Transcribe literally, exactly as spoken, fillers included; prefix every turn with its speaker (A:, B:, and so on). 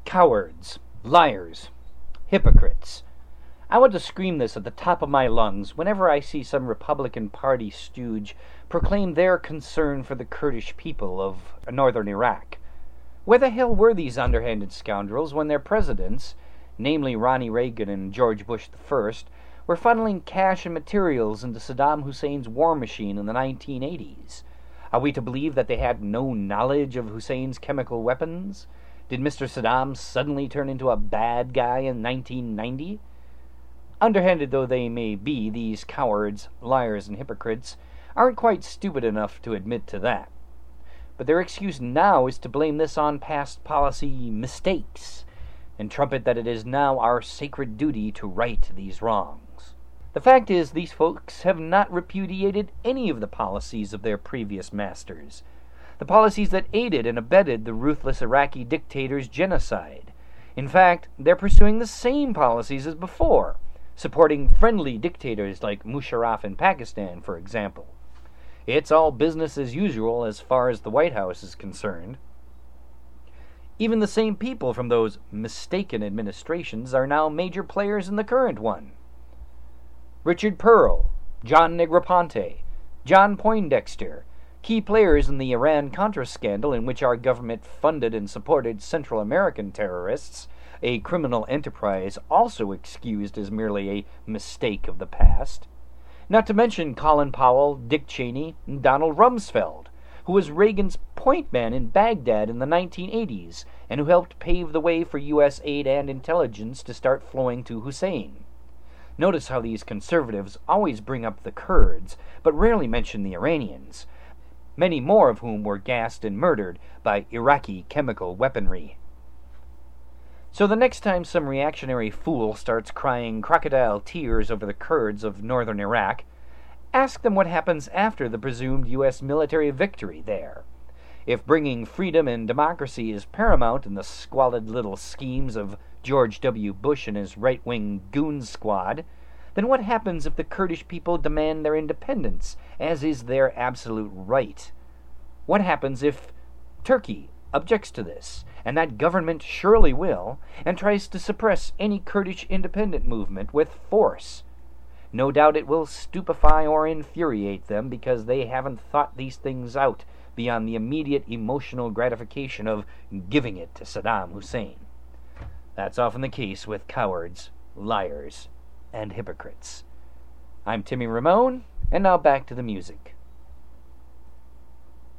A: Cowards, liars, hypocrites. I want to scream this at the top of my lungs whenever I see some Republican Party stooge proclaim their concern for the Kurdish people of northern Iraq. Where the hell were these underhanded scoundrels when their presidents, namely Ronnie Reagan and George Bush the First, were funneling cash and materials into Saddam Hussein's war machine in the nineteen eighties? Are we to believe that they had no knowledge of Hussein's chemical weapons? Did Mister Saddam suddenly turn into a bad guy in nineteen ninety? Underhanded though they may be, these cowards, liars, and hypocrites aren't quite stupid enough to admit to that. But their excuse now is to blame this on past policy mistakes, and trumpet that it is now our sacred duty to right these wrongs. The fact is, these folks have not repudiated any of the policies of their previous masters, the policies that aided and abetted the ruthless Iraqi dictator's genocide. In fact, they're pursuing the same policies as before, supporting friendly dictators like Musharraf in Pakistan, for example. It's all business as usual as far as the White House is concerned. Even the same people from those mistaken administrations are now major players in the current one. Richard Pearl, John Negroponte, John Poindexter, key players in the Iran-Contra scandal in which our government funded and supported Central American terrorists, a criminal enterprise also excused as merely a mistake of the past. Not to mention Colin Powell, Dick Cheney, and Donald Rumsfeld, who was Reagan's point man in Baghdad in the nineteen eighties, and who helped pave the way for U S aid and intelligence to start flowing to Hussein. Notice how these conservatives always bring up the Kurds, but rarely mention the Iranians, many more of whom were gassed and murdered by Iraqi chemical weaponry. So the next time some reactionary fool starts crying crocodile tears over the Kurds of northern Iraq, ask them what happens after the presumed U S military victory there. If bringing freedom and democracy is paramount in the squalid little schemes of George W. Bush and his right-wing goon squad, then what happens if the Kurdish people demand their independence, as is their absolute right? What happens if Turkey objects to this, and that government surely will, and tries to suppress any Kurdish independent movement with force? No doubt it will stupefy or infuriate them because they haven't thought these things out beyond the immediate emotional gratification of giving it to Saddam Hussein. That's often the case with cowards, liars, and hypocrites. I'm Timmy Ramone, and now back to the music.